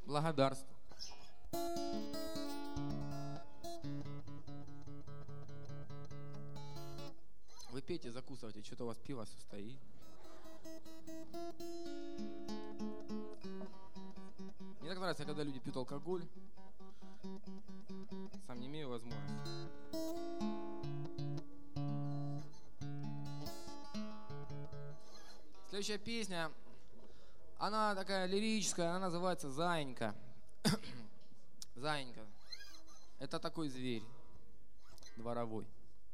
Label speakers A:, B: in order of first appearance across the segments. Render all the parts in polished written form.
A: Благодарствую. Вы пейте, закусывайте, что-то у вас пиво все стоит. Мне так нравится, когда люди пьют алкоголь. Сам не имею возможности. Следующая песня, она такая лирическая, она называется «Заинька». Заинька. Это такой зверь дворовой.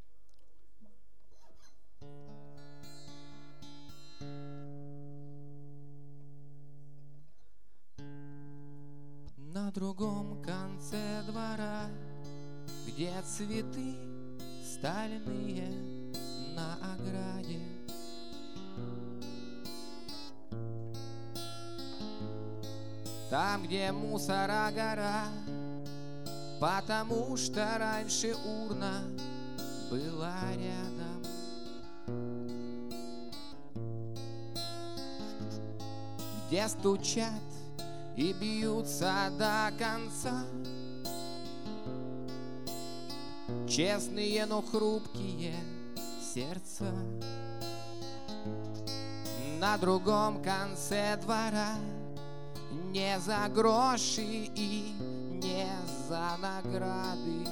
A: На другом конце двора, где цветы стальные на ограде, там, где мусора гора, потому что раньше урна была рядом. Где стучат и бьются до конца честные, но хрупкие сердца. На другом конце двора не за гроши и не за награды,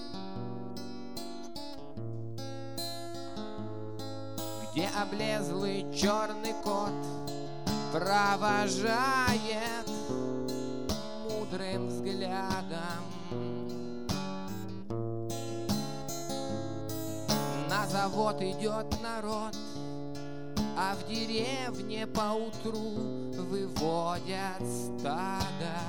A: где облезлый черный кот провожает мудрым взглядом. На завод идет народ, а в деревне поутру выводят стадо.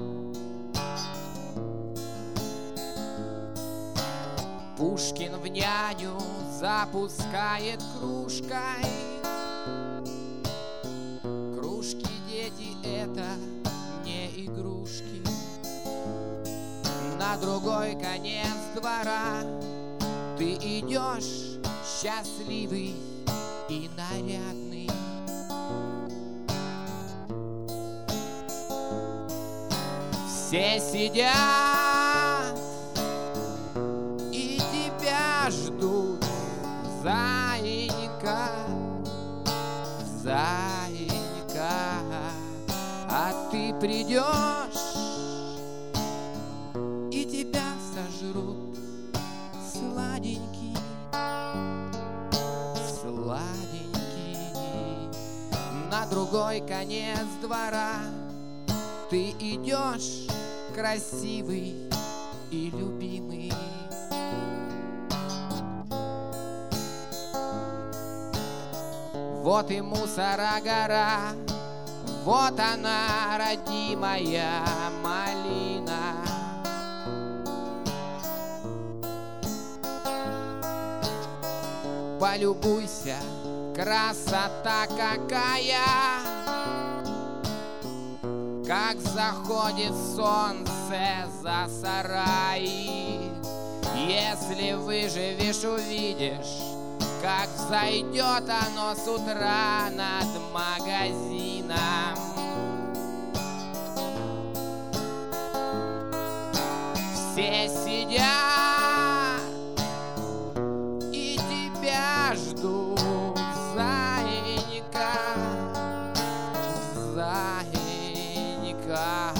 A: Пушкин в няню запускает кружкой. Кружки, дети, это не игрушки. На другой конец двора ты идешь счастливый и нарядный. Все сидят и тебя ждут, заинька, заинька, а ты придешь и тебя сожрут сладенький, сладенький. На другой конец двора ты идешь красивый и любимый. Вот и мусора гора, вот она, родимая малина. Полюбуйся, красота какая, как заходит солнце за сараи. Если выживешь, увидишь, как взойдет оно с утра над магазином. Все сидят и тебя ждут, заинька, заинька.